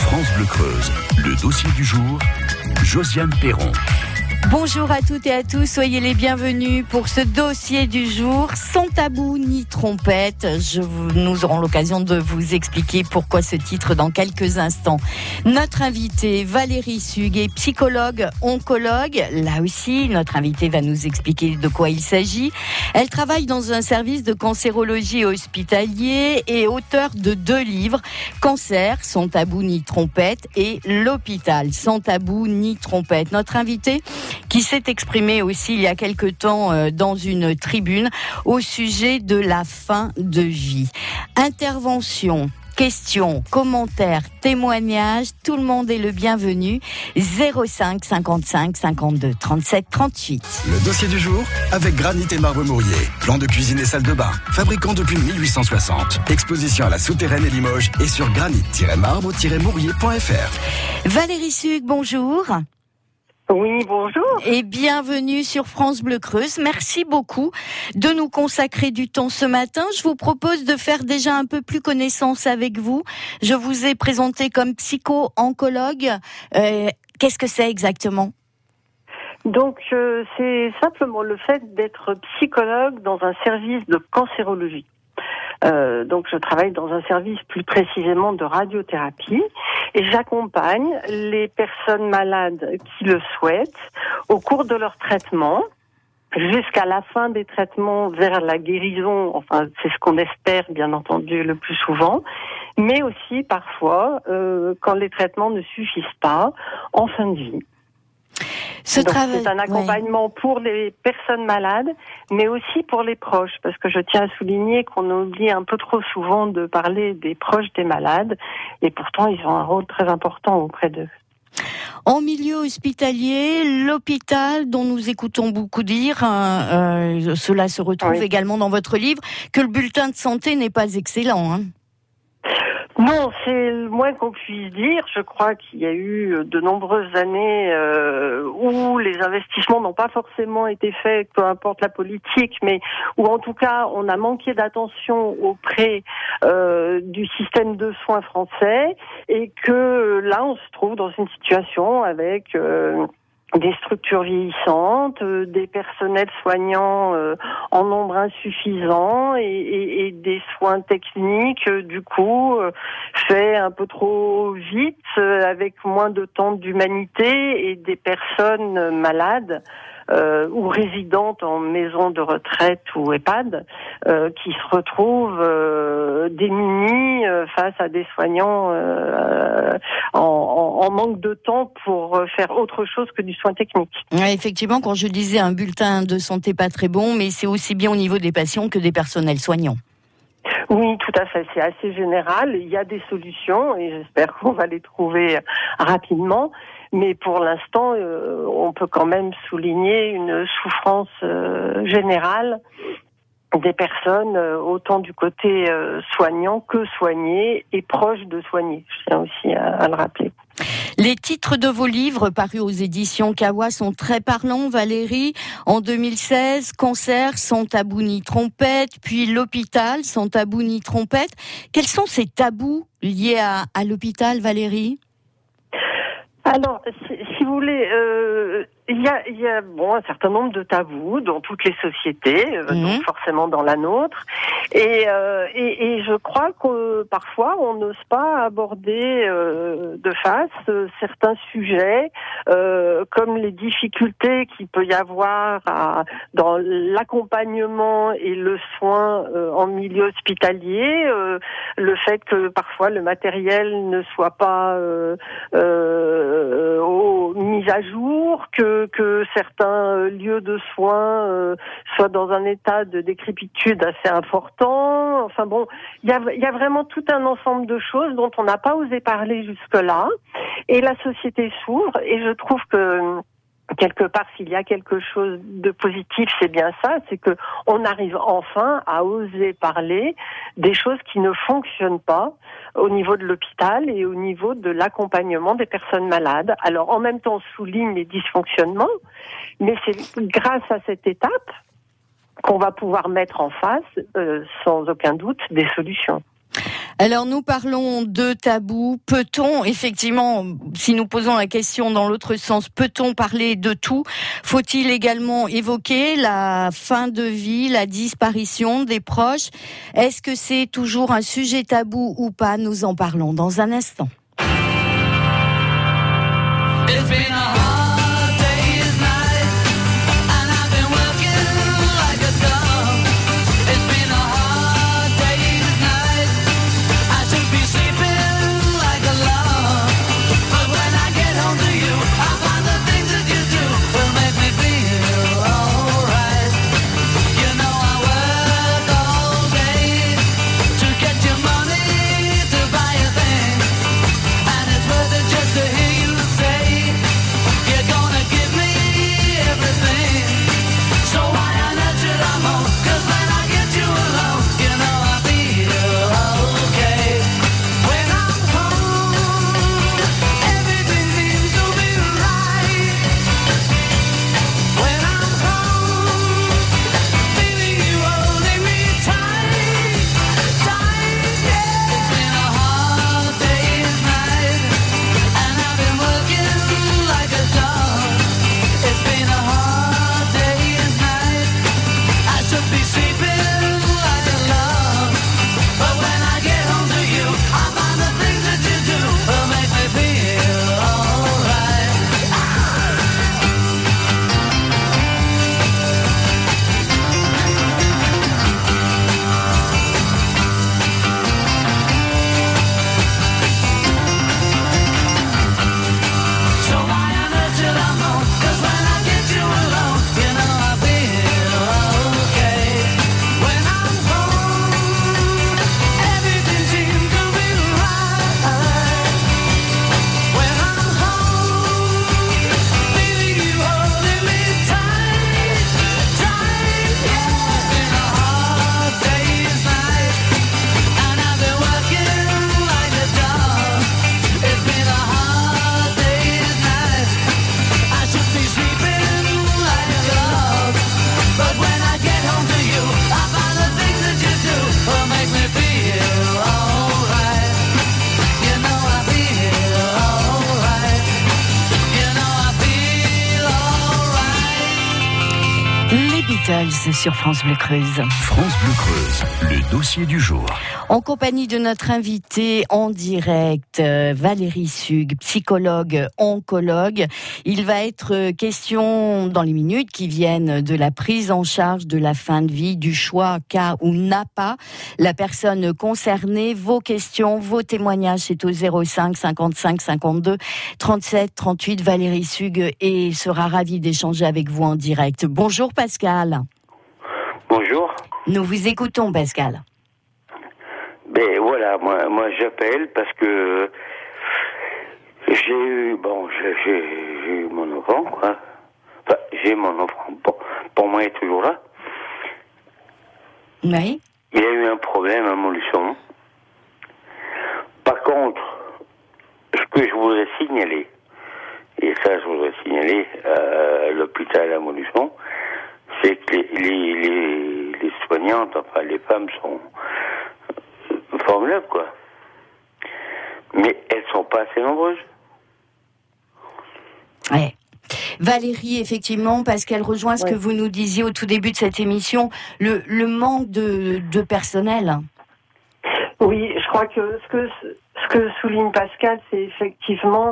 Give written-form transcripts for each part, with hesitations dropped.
France Bleu Creuse, le dossier du jour, Josiane Perron. Bonjour à toutes et à tous, soyez les bienvenus pour ce dossier du jour, sans tabou ni trompette. Nous aurons l'occasion de vous expliquer pourquoi ce titre dans quelques instants. Notre invitée Valérie Sug est psychologue, oncologue. Là aussi, notre invitée va nous expliquer de quoi il s'agit. Elle travaille dans un service de cancérologie hospitalier et auteure de 2 livres, Cancer, sans tabou ni trompette, et L'hôpital, sans tabou ni trompette. Notre invitée qui s'est exprimé aussi il y a quelque temps dans une tribune au sujet de la fin de vie. Intervention, questions, commentaires, témoignages, tout le monde est le bienvenu. 05 55 52 37 38. Le dossier du jour avec Granit et Marbre Mourier. Plan de cuisine et salle de bain. Fabricant depuis 1860. Exposition à la Souterraine et Limoges et sur granit-marbre-mourier.fr. Valérie Sug, bonjour. Oui, bonjour. Et bienvenue sur France Bleu Creuse. Merci beaucoup de nous consacrer du temps ce matin. Je vous propose de faire déjà un peu plus connaissance avec vous. Je vous ai présenté comme psycho-oncologue. Qu'est-ce que c'est exactement ? Donc, c'est simplement le fait d'être psychologue dans un service de cancérologie. Donc je travaille dans un service plus précisément de radiothérapie et j'accompagne les personnes malades qui le souhaitent au cours de leur traitement jusqu'à la fin des traitements vers la guérison. Enfin, c'est ce qu'on espère bien entendu le plus souvent, mais aussi parfois quand les traitements ne suffisent pas en fin de vie. C'est un accompagnement pour les personnes malades, mais aussi pour les proches, parce que je tiens à souligner qu'on oublie un peu trop souvent de parler des proches des malades, et pourtant ils ont un rôle très important auprès d'eux. En milieu hospitalier, l'hôpital, dont nous écoutons beaucoup dire, cela se retrouve également dans votre livre, que le bulletin de santé n'est pas excellent, hein. Non, c'est le moins qu'on puisse dire. Je crois qu'il y a eu de nombreuses années où les investissements n'ont pas forcément été faits, peu importe la politique, mais où en tout cas on a manqué d'attention auprès du système de soins français et que là on se trouve dans une situation avec des structures vieillissantes, des personnels soignants en nombre insuffisant et des soins techniques du coup faits un peu trop vite avec moins de temps d'humanité et des personnes malades ou résidentes en maison de retraite ou EHPAD qui se retrouvent démunis face à des soignants en manque de temps pour faire autre chose que du soin technique. Ouais, effectivement, quand je disais un bulletin de santé pas très bon, mais c'est aussi bien au niveau des patients que des personnels soignants. Oui, tout à fait. C'est assez général. Il y a des solutions et j'espère qu'on va les trouver rapidement. Mais pour l'instant, on peut quand même souligner une souffrance générale des personnes, autant du côté soignant que soigné et proche de soigné. Je tiens aussi à le rappeler. Les titres de vos livres parus aux éditions Kawa sont très parlants, Valérie. En 2016, Cancer, sans tabou ni trompette, puis L'hôpital, sans tabou ni trompette. Quels sont ces tabous liés à l'hôpital, Valérie ? Alors, si vous voulez, il y a un certain nombre de tabous dans toutes les sociétés, donc forcément dans la nôtre, et je crois que parfois on n'ose pas aborder de face certains sujets, comme les difficultés qu'il peut y avoir dans l'accompagnement et le soin en milieu hospitalier, le fait que parfois le matériel ne soit pas mis à jour, que certains lieux de soins soient dans un état de décrépitude assez important. Enfin bon, il y a vraiment tout un ensemble de choses dont on n'a pas osé parler jusque-là. Et la société s'ouvre et je trouve que quelque part, s'il y a quelque chose de positif, c'est bien ça, c'est que on arrive enfin à oser parler des choses qui ne fonctionnent pas au niveau de l'hôpital et au niveau de l'accompagnement des personnes malades. Alors, en même temps, on souligne les dysfonctionnements, mais c'est grâce à cette étape qu'on va pouvoir mettre en face, sans aucun doute, des solutions. Alors nous parlons de tabou. Peut-on, effectivement, si nous posons la question dans l'autre sens, peut-on parler de tout ? Faut-il également évoquer la fin de vie, la disparition des proches ? Est-ce que c'est toujours un sujet tabou ou pas ? Nous en parlons dans un instant. Sur France Bleu Creuse. France Bleu Creuse, le dossier du jour. En compagnie de notre invité en direct, Valérie Sug, psychologue, oncologue. Il va être question dans les minutes qui viennent de la prise en charge de la fin de vie, du choix qu'a ou n'a pas la personne concernée. Vos questions, vos témoignages, c'est au 05 55 52 37 38. Valérie Sug et sera ravie d'échanger avec vous en direct. Bonjour Pascal. Bonjour. Nous vous écoutons, Pascal. Ben voilà, moi j'appelle parce que j'ai eu mon enfant, quoi. Enfin, j'ai mon enfant. Pour moi, il est toujours là. Oui. Il y a eu un problème à Montluçon. Par contre, ce que je voudrais signaler, et ça je voudrais signaler à l'hôpital à Montluçon, c'est que les soignantes, enfin les femmes sont formidables, quoi. Mais elles sont pas assez nombreuses. Ouais. Valérie, effectivement, parce qu'elle rejoint ce que vous nous disiez au tout début de cette émission, le manque de personnel. Oui, je crois que ce que souligne Pascal, c'est effectivement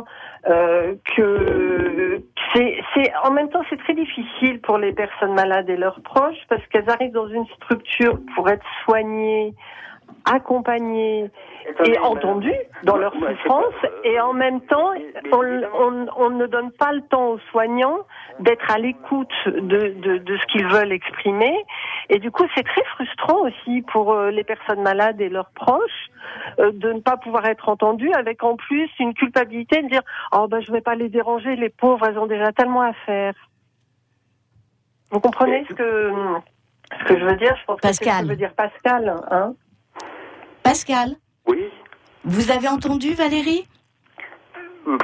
que c'est en même temps c'est très difficile pour les personnes malades et leurs proches parce qu'elles arrivent dans une structure pour être soignées, accompagnées et entendues dans leur souffrance, et en même temps on ne donne pas le temps aux soignants d'être à l'écoute de ce qu'ils veulent exprimer, et du coup c'est très frustrant aussi pour les personnes malades et leurs proches de ne pas pouvoir être entendues, avec en plus une culpabilité de dire je vais pas les déranger, les pauvres, elles ont déjà tellement à faire. Vous comprenez ce que je veux dire? Je pense que c'est ce que veut dire Pascal, hein. Pascal? Oui. Vous avez entendu, Valérie? Vous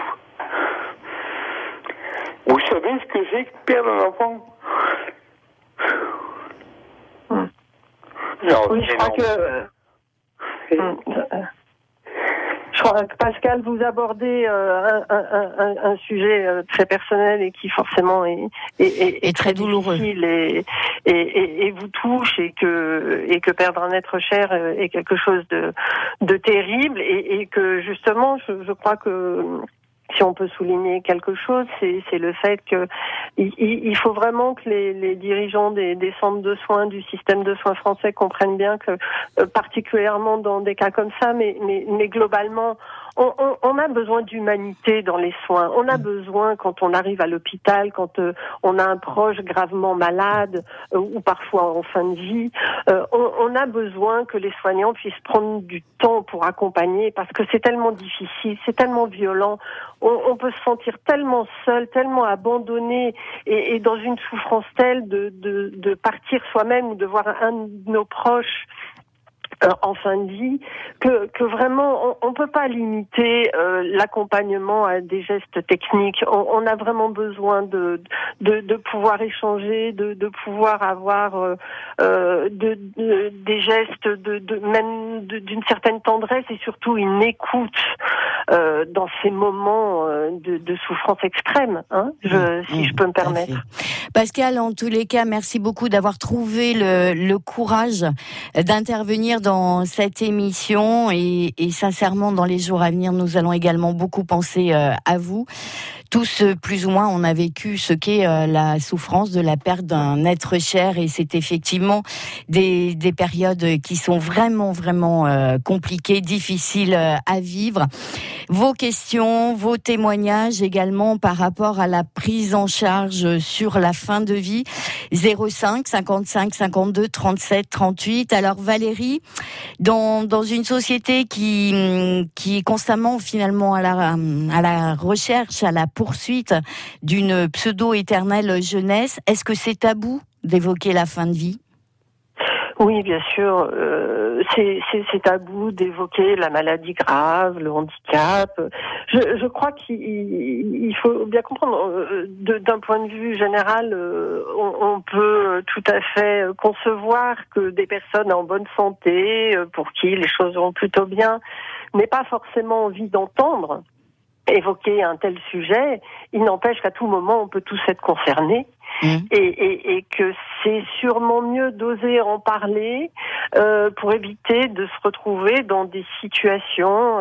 savez ce que c'est que perdre un enfant? Oui, je crois que... Je crois que Pascal, vous abordez un sujet très personnel et qui forcément est très douloureux et vous touche et que perdre un être cher est quelque chose de terrible et que justement je crois que si on peut souligner quelque chose, c'est le fait que il faut vraiment que les dirigeants des centres de soins, du système de soins français comprennent bien que, particulièrement dans des cas comme ça, mais globalement, on a besoin d'humanité dans les soins. On a besoin, quand on arrive à l'hôpital, quand on a un proche gravement malade ou parfois en fin de vie, on a besoin que les soignants puissent prendre du temps pour accompagner, parce que c'est tellement difficile, c'est tellement violent. On peut se sentir tellement seul, tellement abandonné et dans une souffrance telle de partir soi-même ou de voir un de nos proches en fin de vie, que vraiment on peut pas limiter l'accompagnement à des gestes techniques. On a vraiment besoin de pouvoir échanger, de pouvoir avoir des gestes même d'une certaine tendresse et surtout une écoute dans ces moments de souffrance extrême, si je peux me permettre. Pascal, en tous les cas, merci beaucoup d'avoir trouvé le courage d'intervenir dans cette émission et sincèrement, dans les jours à venir, nous allons également beaucoup penser à vous. Tous, plus ou moins, on a vécu ce qu'est la souffrance de la perte d'un être cher et c'est effectivement des périodes qui sont vraiment compliquées, difficiles à vivre. Vos questions, vos témoignages également par rapport à la prise en charge sur la fin de vie, 05 55 52 37 38. Alors Valérie, dans une société qui est constamment finalement à la recherche, à la poursuite d'une pseudo-éternelle jeunesse, est-ce que c'est tabou d'évoquer la fin de vie ? Oui, bien sûr, c'est tabou d'évoquer la maladie grave, le handicap. Je crois qu'il faut bien comprendre, d'un point de vue général, on peut tout à fait concevoir que des personnes en bonne santé, pour qui les choses vont plutôt bien, n'aient pas forcément envie d'entendre évoquer un tel sujet. Il n'empêche qu'à tout moment, on peut tous être concernés. Et que c'est sûrement mieux d'oser en parler pour éviter de se retrouver dans des situations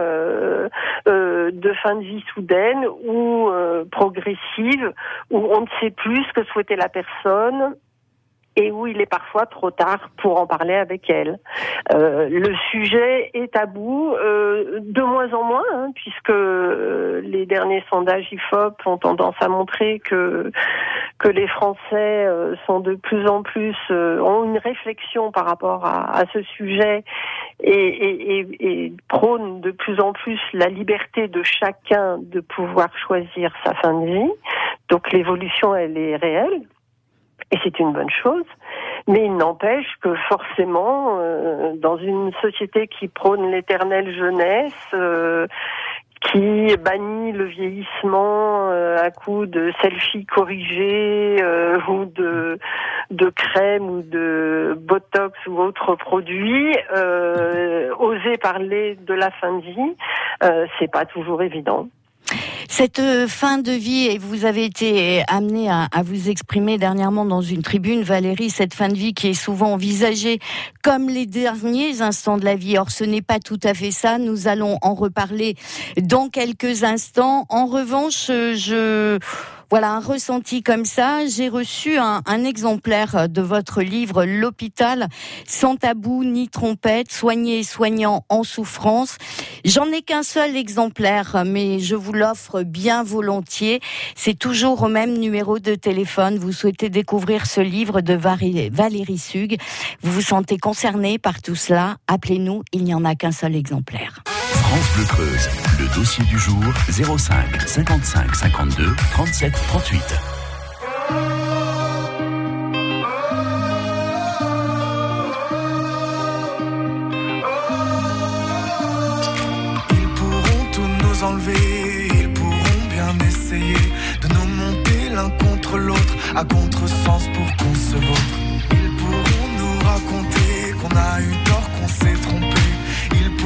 de fin de vie soudaine ou progressive, où on ne sait plus ce que souhaitait la personne et où il est parfois trop tard pour en parler avec elle. Le sujet est tabou, de moins en moins, puisque les derniers sondages IFOP ont tendance à montrer que les Français sont de plus en plus ont une réflexion par rapport à ce sujet et prônent de plus en plus la liberté de chacun de pouvoir choisir sa fin de vie. Donc l'évolution, elle est réelle. Et c'est une bonne chose, mais il n'empêche que forcément, dans une société qui prône l'éternelle jeunesse, qui bannit le vieillissement à coups de selfies corrigés ou de crème ou de botox ou autres produits, oser parler de la fin de vie, c'est pas toujours évident. Cette fin de vie, et vous avez été amené à vous exprimer dernièrement dans une tribune, Valérie, cette fin de vie qui est souvent envisagée comme les derniers instants de la vie. Or, ce n'est pas tout à fait ça. Nous allons en reparler dans quelques instants. En revanche, voilà, un ressenti comme ça. J'ai reçu un exemplaire de votre livre « L'hôpital, sans tabou ni trompette, soigner et soignant en souffrance ». J'en ai qu'un seul exemplaire, mais je vous l'offre bien volontiers. C'est toujours au même numéro de téléphone. Vous souhaitez découvrir ce livre de Valérie Sug. Vous vous sentez concerné par tout cela? Appelez-nous, il n'y en a qu'un seul exemplaire. France Bleu Creuse, le dossier du jour, 05 55 52 37 38. Ils pourront tout nous enlever, ils pourront bien essayer de nous monter l'un contre l'autre, à contresens pour qu'on se vautre. Ils pourront nous raconter qu'on a eu tort, qu'on s'est trompé. Ils pourront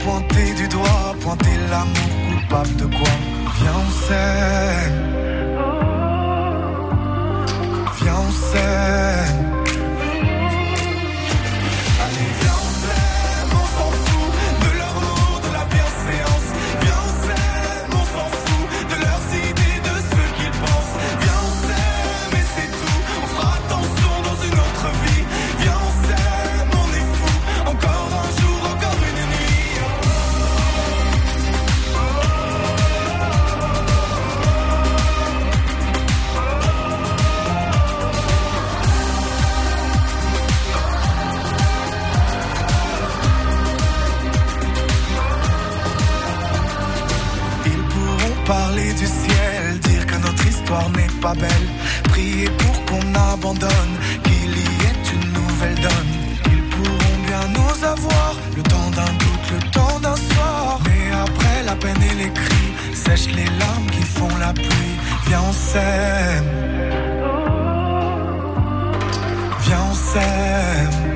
pointer du doigt, pointer l'amour coupable de quoi? Viens on s'aime, viens on s'aime. Allez viens on s'aime, on s'en fout de leur mot, de la bienséance. Viens on s'aime, on s'en fout de leurs idées, de ce qu'ils pensent. Viens on s'aime et c'est tout, on fera attention dans une autre vie. Viens on s'aime, on est fou, encore un jour, encore une nuit. Parler du ciel, dire que notre histoire n'est pas belle, prier pour qu'on abandonne, qu'il y ait une nouvelle donne. Ils pourront bien nous avoir, le temps d'un doute, le temps d'un soir. Mais après la peine et les cris, sèche les larmes qui font la pluie. Viens on s'aime, viens on s'aime.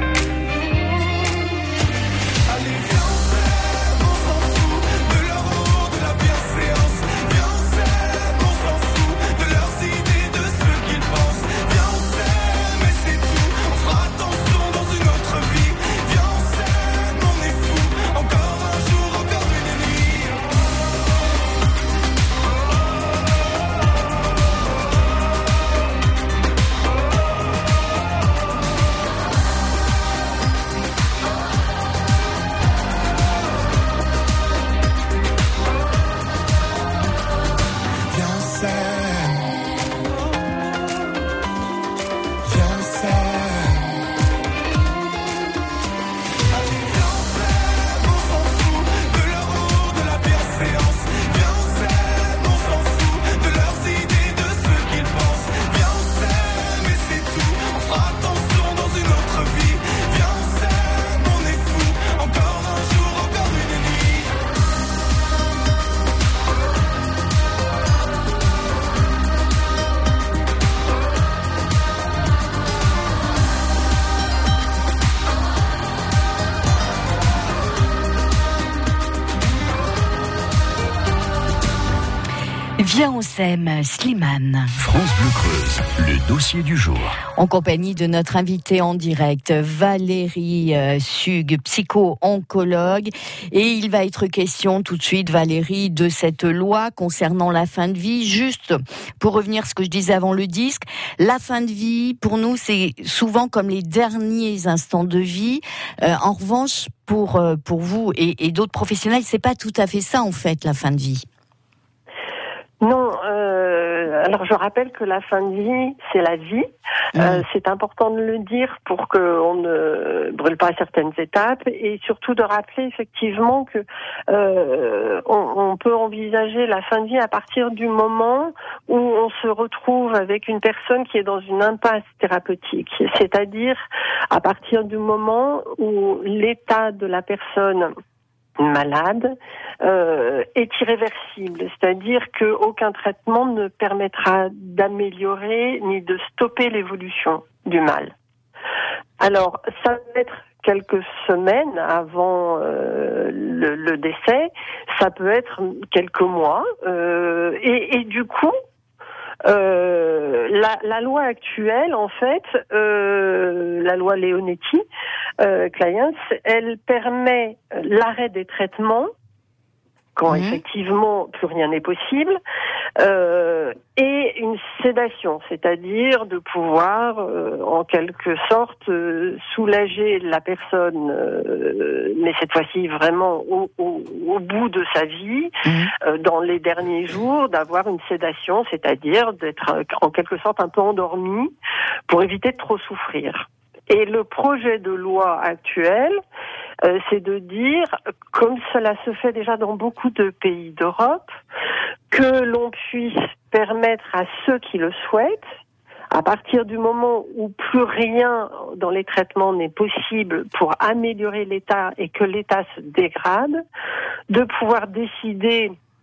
Viens on s'aime, Slimane. France Bleu Creuse, le dossier du jour. En compagnie de notre invitée en direct, Valérie Sug, psycho-oncologue. Et il va être question tout de suite, Valérie, de cette loi concernant la fin de vie. Juste pour revenir à ce que je disais avant le disque, la fin de vie, pour nous, c'est souvent comme les derniers instants de vie. En revanche, pour vous et d'autres professionnels, c'est pas tout à fait ça, en fait, la fin de vie. Non, alors je rappelle que la fin de vie, c'est la vie. C'est important de le dire pour qu'on ne brûle pas certaines étapes et surtout de rappeler effectivement que on peut envisager la fin de vie à partir du moment où on se retrouve avec une personne qui est dans une impasse thérapeutique, c'est-à-dire à partir du moment où l'état de la personne malade est irréversible, c'est-à-dire qu'aucun traitement ne permettra d'améliorer ni de stopper l'évolution du mal. Alors, ça peut être quelques semaines avant le décès, ça peut être quelques mois, et du coup, la loi actuelle, en fait, la loi Leonetti, Clients, elle permet l'arrêt des traitements quand effectivement plus rien n'est possible, et une sédation, c'est-à-dire de pouvoir en quelque sorte soulager la personne, mais cette fois-ci vraiment au bout de sa vie, dans les derniers jours, d'avoir une sédation, c'est-à-dire d'être en quelque sorte un peu endormi pour éviter de trop souffrir. Et le projet de loi actuel, c'est de dire, comme cela se fait déjà dans beaucoup de pays d'Europe, que l'on puisse permettre à ceux qui le souhaitent, à partir du moment où plus rien dans les traitements n'est possible pour améliorer l'état et que l'état se dégrade, de pouvoir décider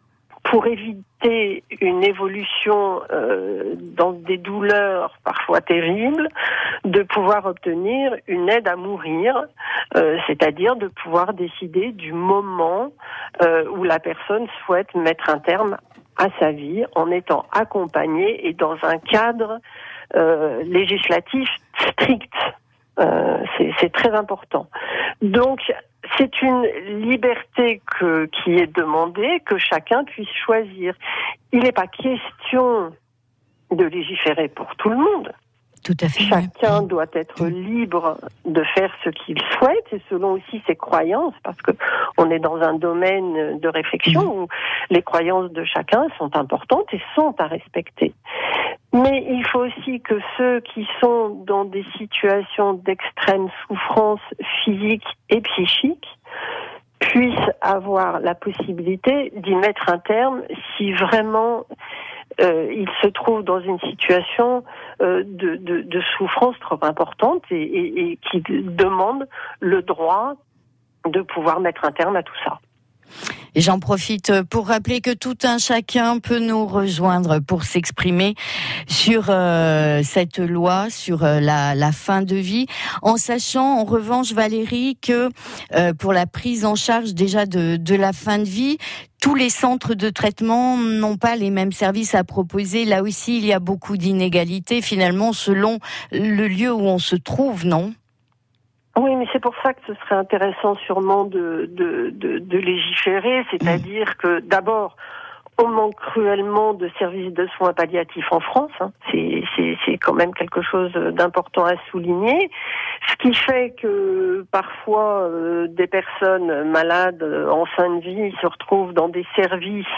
pour éviter une évolution dans des douleurs parfois terribles, de pouvoir obtenir une aide à mourir, c'est-à-dire de pouvoir décider du moment où la personne souhaite mettre un terme à sa vie en étant accompagnée et dans un cadre législatif strict. C'est très important. Donc, c'est une liberté qui est demandée, que chacun puisse choisir. Il n'est pas question de légiférer pour tout le monde. Tout à fait. Chacun doit être libre de faire ce qu'il souhaite et selon aussi ses croyances, parce que on est dans un domaine de réflexion où les croyances de chacun sont importantes et sont à respecter. Mais il faut aussi que ceux qui sont dans des situations d'extrême souffrance physique et psychique puissent avoir la possibilité d'y mettre un terme si vraiment ils se trouvent dans une situation de souffrance trop importante et qui demande le droit de pouvoir mettre un terme à tout ça. Et j'en profite pour rappeler que tout un chacun peut nous rejoindre pour s'exprimer sur cette loi, sur la fin de vie, en sachant en revanche, Valérie, que pour la prise en charge déjà de la fin de vie, tous les centres de traitement n'ont pas les mêmes services à proposer. Là aussi, il y a beaucoup d'inégalités finalement selon le lieu où on se trouve, non ? Oui, mais c'est pour ça que ce serait intéressant sûrement de légiférer, c'est-à-dire que d'abord, on manque cruellement de services de soins palliatifs en France. C'est quand même quelque chose d'important à souligner. Ce qui fait que parfois des personnes malades en fin de vie se retrouvent dans des services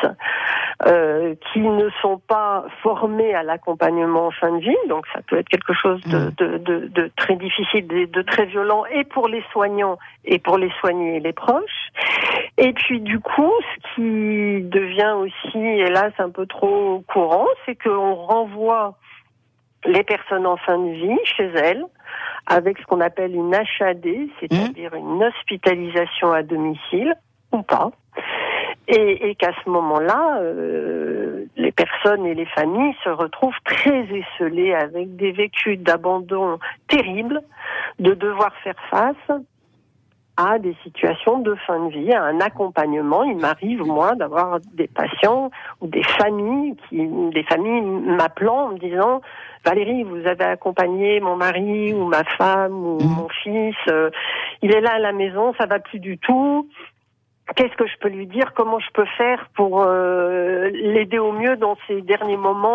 qui ne sont pas formés à l'accompagnement en fin de vie. Donc ça peut être quelque chose de très difficile, de très violent, et pour les soignants et pour les soignés et les proches. Et puis du coup, ce qui devient aussi, hélas, un peu trop courant, c'est qu'on renvoie les personnes en fin de vie chez elles avec ce qu'on appelle une HAD, c'est-à-dire une hospitalisation à domicile, ou pas. Et qu'à ce moment-là, les personnes et les familles se retrouvent très esseulées avec des vécus d'abandon terribles, de devoir faire face à des situations de fin de vie, à un accompagnement. Il m'arrive, moi, d'avoir des patients ou des familles m'appelant en me disant « Valérie, vous avez accompagné mon mari ou ma femme ou mon fils, il est là à la maison, ça va plus du tout. Qu'est-ce que je peux lui dire? Comment je peux faire pour l'aider au mieux dans ces derniers moments ?»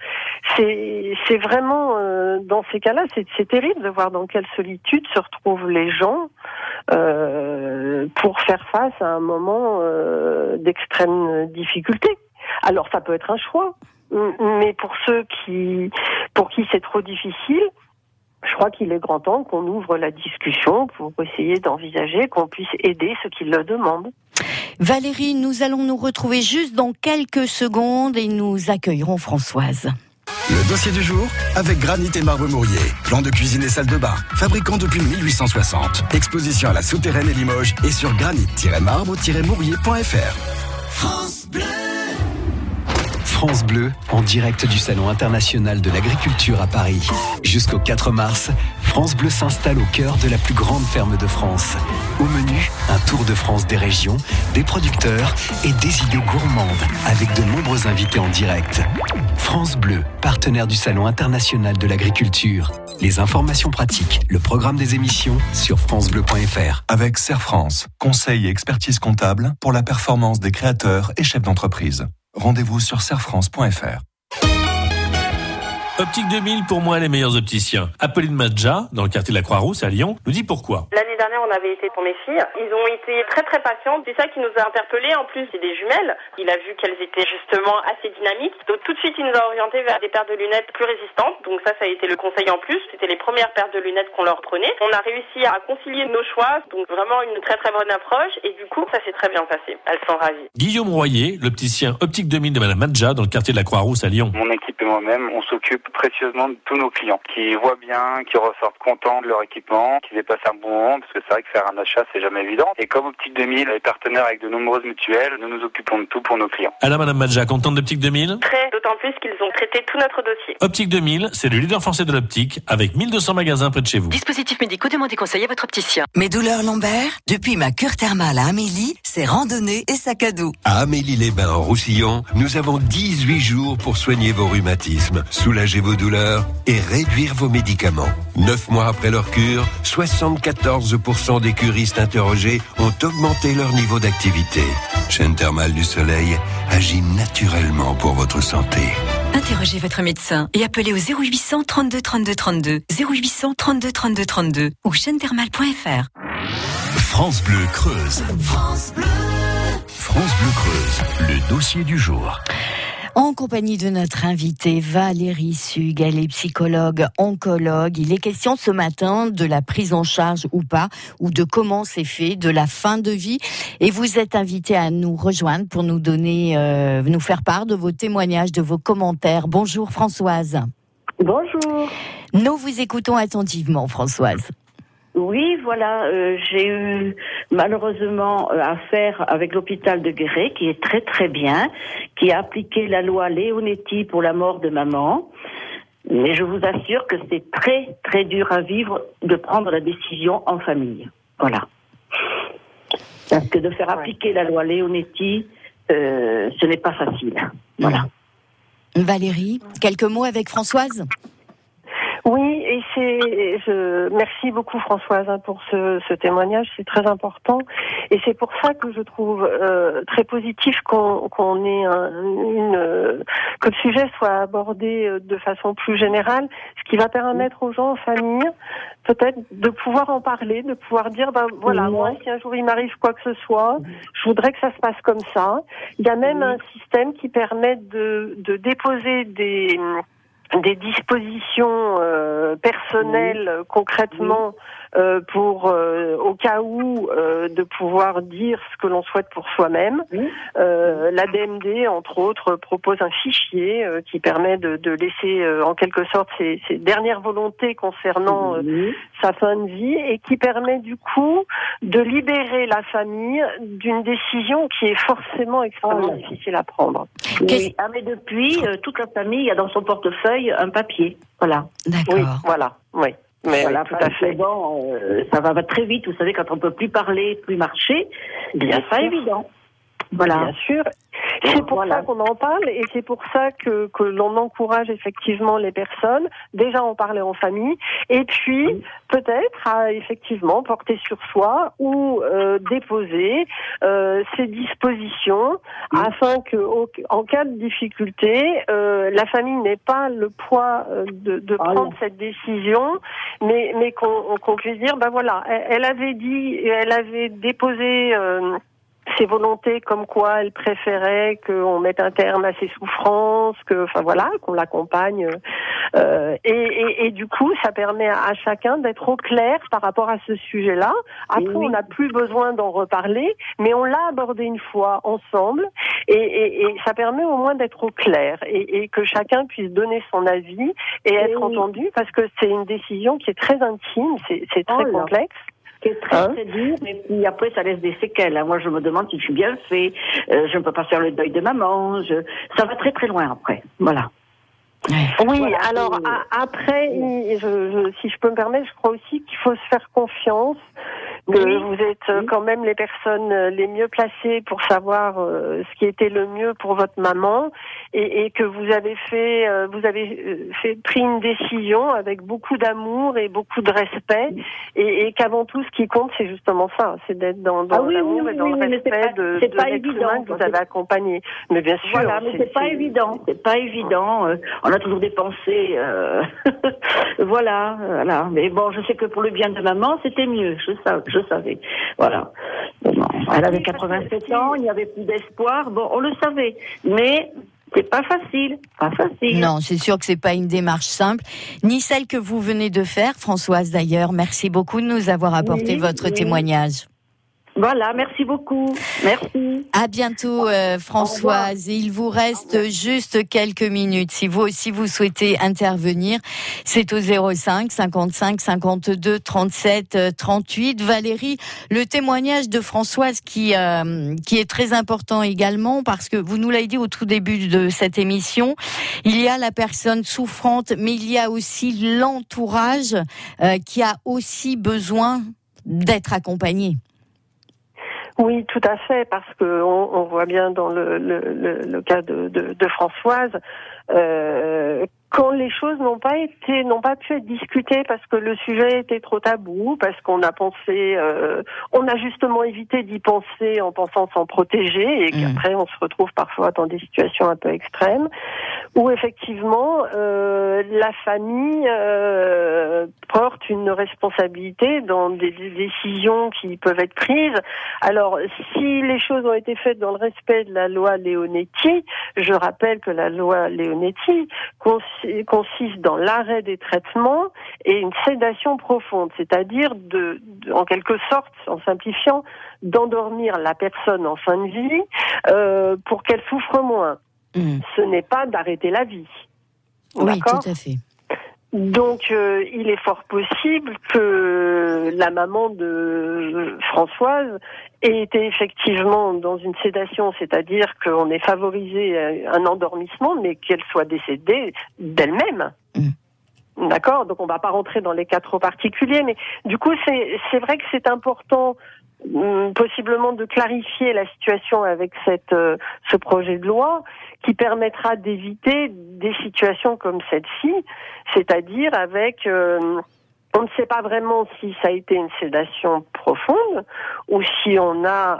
C'est vraiment, dans ces cas-là, c'est terrible de voir dans quelle solitude se retrouvent les gens pour faire face à un moment d'extrême difficulté. Alors ça peut être un choix, mais pour ceux pour qui c'est trop difficile, je crois qu'il est grand temps qu'on ouvre la discussion pour essayer d'envisager qu'on puisse aider ceux qui le demandent. Valérie, nous allons nous retrouver juste dans quelques secondes et nous accueillerons Françoise. Le dossier du jour avec Granit et Marbre Mourier. Plan de cuisine et salle de bain. Fabricant depuis 1860. Exposition à la Souterraine et Limoges et sur granit-marbre-mourier.fr. France Bleu. France Bleu, en direct du Salon international de l'agriculture à Paris. Jusqu'au 4 mars, France Bleu s'installe au cœur de la plus grande ferme de France. Au menu, un tour de France des régions, des producteurs et des idées gourmandes, avec de nombreux invités en direct. France Bleu, partenaire du Salon international de l'agriculture. Les informations pratiques, le programme des émissions sur francebleu.fr. Avec Serre France, conseil et expertise comptable pour la performance des créateurs et chefs d'entreprise. Rendez-vous sur serrefrance.fr. Optique 2000, pour moi, les meilleurs opticiens. Apolline Madja, dans le quartier de la Croix-Rousse à Lyon, nous dit pourquoi. L'année dernière, on avait été pour mes filles. Ils ont été très très patients. C'est ça qui nous a interpellés. En plus, c'est des jumelles. Il a vu qu'elles étaient justement assez dynamiques. Donc tout de suite, il nous a orientés vers des paires de lunettes plus résistantes. Donc ça a été le conseil en plus. C'était les premières paires de lunettes qu'on leur prenait. On a réussi à concilier nos choix. Donc vraiment une très très bonne approche. Et du coup, ça s'est très bien passé. Elles sont ravies. Guillaume Royer, l'opticien Optique 2000 de Madame Madja, dans le quartier de la Croix-Rousse à Lyon. Mon équipe moi-même, on s'occupe précieusement de tous nos clients, qui voient bien, qui ressortent contents de leur équipement, qu'ils aient passé un bon moment, parce que c'est vrai que faire un achat, c'est jamais évident. Et comme Optique 2000 est partenaire avec de nombreuses mutuelles, nous nous occupons de tout pour nos clients. Alors Madame Madja, contente d'Optique 2000? Très, d'autant plus qu'ils ont traité tout notre dossier. Optique 2000, c'est le leader français de l'optique, avec 1200 magasins près de chez vous. Dispositifs médicaux, demandez conseil à votre opticien. Mes douleurs lombaires, depuis ma cure thermale à Amélie, c'est randonnée et sac à dos. À Amélie-les-Bains en Roussillon, nous avons 18 jours pour soigner vos rhumatismes, soulager vos douleurs et réduire vos médicaments. 9 mois après leur cure, 74% des curistes interrogés ont augmenté leur niveau d'activité. Chaîne thermale du soleil agit naturellement pour votre santé. Interrogez votre médecin et appelez au 0800 32 32 32, 0800 32 32 32 ou chaînethermale.fr. France Bleu Creuse. France Bleu. France Bleu Creuse, le dossier du jour. En compagnie de notre invitée Valérie Sug, elle est psychologue, oncologue. Il est question ce matin de la prise en charge ou pas, ou de comment c'est fait, de la fin de vie. Et vous êtes invitée à nous rejoindre pour nous donner, nous faire part de vos témoignages, de vos commentaires. Bonjour Françoise. Bonjour. Nous vous écoutons attentivement, Françoise. Oui, voilà, j'ai eu malheureusement affaire avec l'hôpital de Guéret, qui est très très bien, qui a appliqué la loi Leonetti pour la mort de maman. Mais je vous assure que c'est très très dur à vivre de prendre la décision en famille. Voilà. Parce que de faire appliquer la loi Leonetti, ce n'est pas facile. Voilà. Valérie, quelques mots avec Françoise ? Oui, et merci beaucoup Françoise pour ce témoignage, c'est très important, et c'est pour ça que je trouve très positif qu'on ait que le sujet soit abordé de façon plus générale, ce qui va permettre aux gens en famille peut-être de pouvoir en parler, de pouvoir dire moi si un jour il m'arrive quoi que ce soit, je voudrais que ça se passe comme ça. Il y a même un système qui permet de déposer des dispositions personnelles concrètement pour au cas où de pouvoir dire ce que l'on souhaite pour soi-même. La DMD entre autres propose un fichier qui permet de laisser en quelque sorte ses dernières volontés concernant sa fin de vie, et qui permet du coup de libérer la famille d'une décision qui est forcément extrêmement difficile à prendre. Oui. Ah, mais depuis, toute la famille a dans son portefeuille un papier. Voilà. D'accord. Oui, voilà. Oui. Mais voilà, oui, tout à fait. Bon, ça va très vite. Vous savez, quand on peut plus parler, plus marcher, c'est pas évident. Voilà. Bien sûr. C'est pour ça qu'on en parle, et c'est pour ça que l'on encourage effectivement les personnes déjà en parler en famille, et puis peut-être à effectivement porter sur soi ou déposer ces dispositions afin que en cas de difficulté, la famille n'ait pas le poids de prendre cette décision, mais qu'on puisse dire elle avait déposé ses volontés comme quoi elle préférait qu'on mette un terme à ses souffrances, qu'on l'accompagne. Et du coup, ça permet à chacun d'être au clair par rapport à ce sujet-là. Après, on n'a plus besoin d'en reparler, mais on l'a abordé une fois ensemble, et ça permet au moins d'être au clair, et que chacun puisse donner son avis et être entendu, parce que c'est une décision qui est très intime, c'est très complexe. Qui est très très dur, et puis après ça laisse des séquelles. Moi je me demande si je suis bien fait, je ne peux pas faire le deuil de maman, ça va très très loin après. Voilà. Oui, alors après, si je peux me permettre, je crois aussi qu'il faut se faire confiance, que vous êtes quand même les personnes les mieux placées pour savoir ce qui était le mieux pour votre maman, et que vous avez pris une décision avec beaucoup d'amour et beaucoup de respect, et qu'avant tout ce qui compte c'est justement ça, c'est d'être dans l'amour et dans le respect de l'être humain que vous avez accompagné. Mais bien sûr, voilà, mais c'est pas évident, on a toujours des pensées, voilà. Mais bon, je sais que pour le bien de maman, c'était mieux, je savais. Voilà. Bon, elle avait 87 ans, il n'y avait plus d'espoir. Bon, on le savait, mais c'est pas facile. Non, c'est sûr que c'est pas une démarche simple, ni celle que vous venez de faire, Françoise. D'ailleurs, merci beaucoup de nous avoir apporté votre témoignage. Voilà, merci beaucoup. Merci. À bientôt, Françoise. Et il vous reste juste quelques minutes. Si vous aussi vous souhaitez intervenir, c'est au 05 55 52 37 38. Valérie, le témoignage de Françoise qui est très important également parce que vous nous l'avez dit au tout début de cette émission, il y a la personne souffrante, mais il y a aussi l'entourage qui a aussi besoin d'être accompagné. Oui, tout à fait, parce que on voit bien dans le cas de Françoise, quand les choses n'ont pas pu être discutées parce que le sujet était trop tabou, parce qu'on a pensé, on a justement évité d'y penser en pensant s'en protéger, et qu'après on se retrouve parfois dans des situations un peu extrêmes, où effectivement la famille porte une responsabilité dans des décisions qui peuvent être prises. Alors, si les choses ont été faites dans le respect de la loi Leonetti, je rappelle que la loi Leonetti consiste dans l'arrêt des traitements et une sédation profonde, c'est-à-dire en quelque sorte, en simplifiant, d'endormir la personne en fin de vie pour qu'elle souffre moins. Ce n'est pas d'arrêter la vie. Oui, d'accord ? tout à fait. Donc, il est fort possible que la maman de Françoise ait été effectivement dans une sédation, c'est-à-dire qu'on ait favorisé un endormissement, mais qu'elle soit décédée d'elle-même. D'accord ? Donc, on ne va pas rentrer dans les cas trop particuliers, mais du coup, c'est vrai que c'est important possiblement de clarifier la situation avec ce projet de loi qui permettra d'éviter des situations comme celle-ci, c'est-à-dire avec on ne sait pas vraiment si ça a été une sédation profonde ou si on a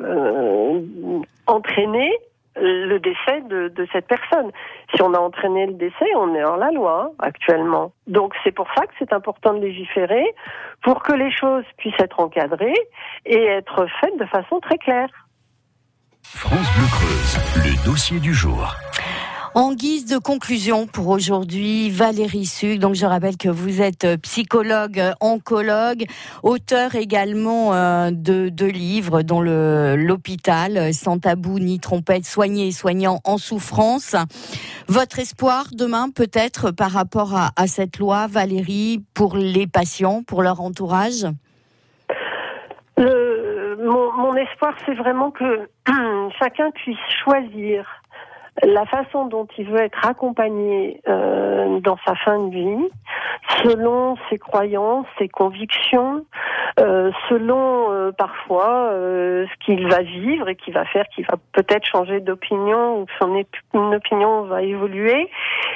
entraîné le décès de cette personne. Si on a entraîné le décès, on est hors la loi actuellement. Donc c'est pour ça que c'est important de légiférer pour que les choses puissent être encadrées et être faites de façon très claire. France Bleu Creuse, le dossier du jour. En guise de conclusion pour aujourd'hui, Valérie Sug, donc je rappelle que vous êtes psychologue, oncologue, auteur également de livres dont l'hôpital, Sans tabou ni trompette, soigner et soignant en souffrance. Votre espoir demain peut-être par rapport à cette loi, Valérie, pour les patients, pour leur entourage ? Mon espoir, c'est vraiment que chacun puisse choisir la façon dont il veut être accompagné dans sa fin de vie, selon ses croyances, ses convictions, selon parfois ce qu'il va vivre et qui va faire qu'il va peut-être changer d'opinion ou que son opinion va évoluer.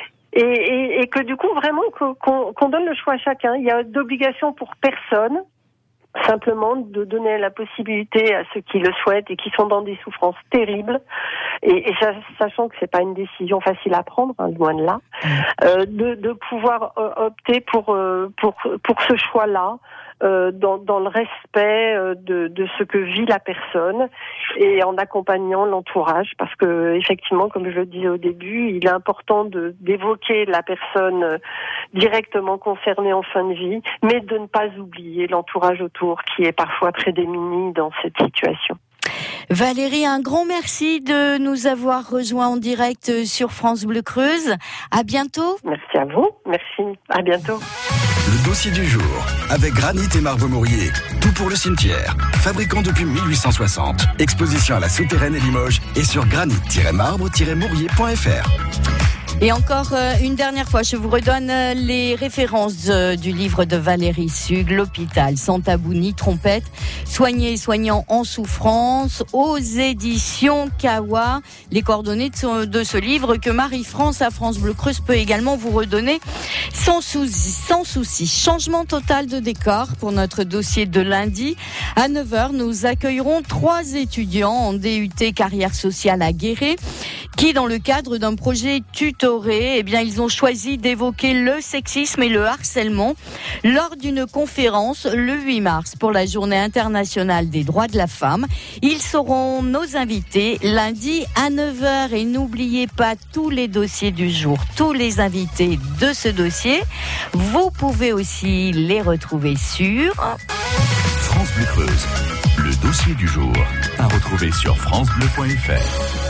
Et que du coup, vraiment, qu'on donne le choix à chacun. Il y a d'obligation pour personne. Simplement de donner la possibilité à ceux qui le souhaitent et qui sont dans des souffrances terribles, et sachant que c'est pas une décision facile à prendre, hein, loin de là, de pouvoir opter pour ce choix-là, dans le respect de ce que vit la personne et en accompagnant l'entourage, parce que effectivement, comme je le disais au début, il est important d'évoquer la personne directement concernée en fin de vie, mais de ne pas oublier l'entourage autour qui est parfois très démuni dans cette situation. Valérie, un grand merci de nous avoir rejoints en direct sur France Bleu Creuse. À bientôt. Merci à vous. Merci. À bientôt. Le dossier du jour, avec Granit et Marbre Mourier. Tout pour le cimetière. Fabricant depuis 1860. Exposition à la Souterraine et Limoges et sur granit-marbre-mourier.fr. Et encore une dernière fois, je vous redonne les références du livre de Valérie Sug, L'hôpital, sans tabou ni trompette, soigner et soignant en souffrance, aux éditions Kawa. Les coordonnées de ce livre que Marie-France à France Bleu Creuse peut également vous redonner sans souci. Changement total de décor pour notre dossier de lundi. À 9h, nous accueillerons 3 étudiants en DUT carrière sociale à Guéret qui, dans le cadre d'un projet tutoré, ils ont choisi d'évoquer le sexisme et le harcèlement lors d'une conférence le 8 mars pour la Journée internationale des droits de la femme. Ils seront nos invités lundi à 9h et n'oubliez pas tous les dossiers du jour, tous les invités de ce dossier. Vous pouvez aussi les retrouver sur France Bleu Creuse, le dossier dossier du jour. À retrouver sur francebleu.fr.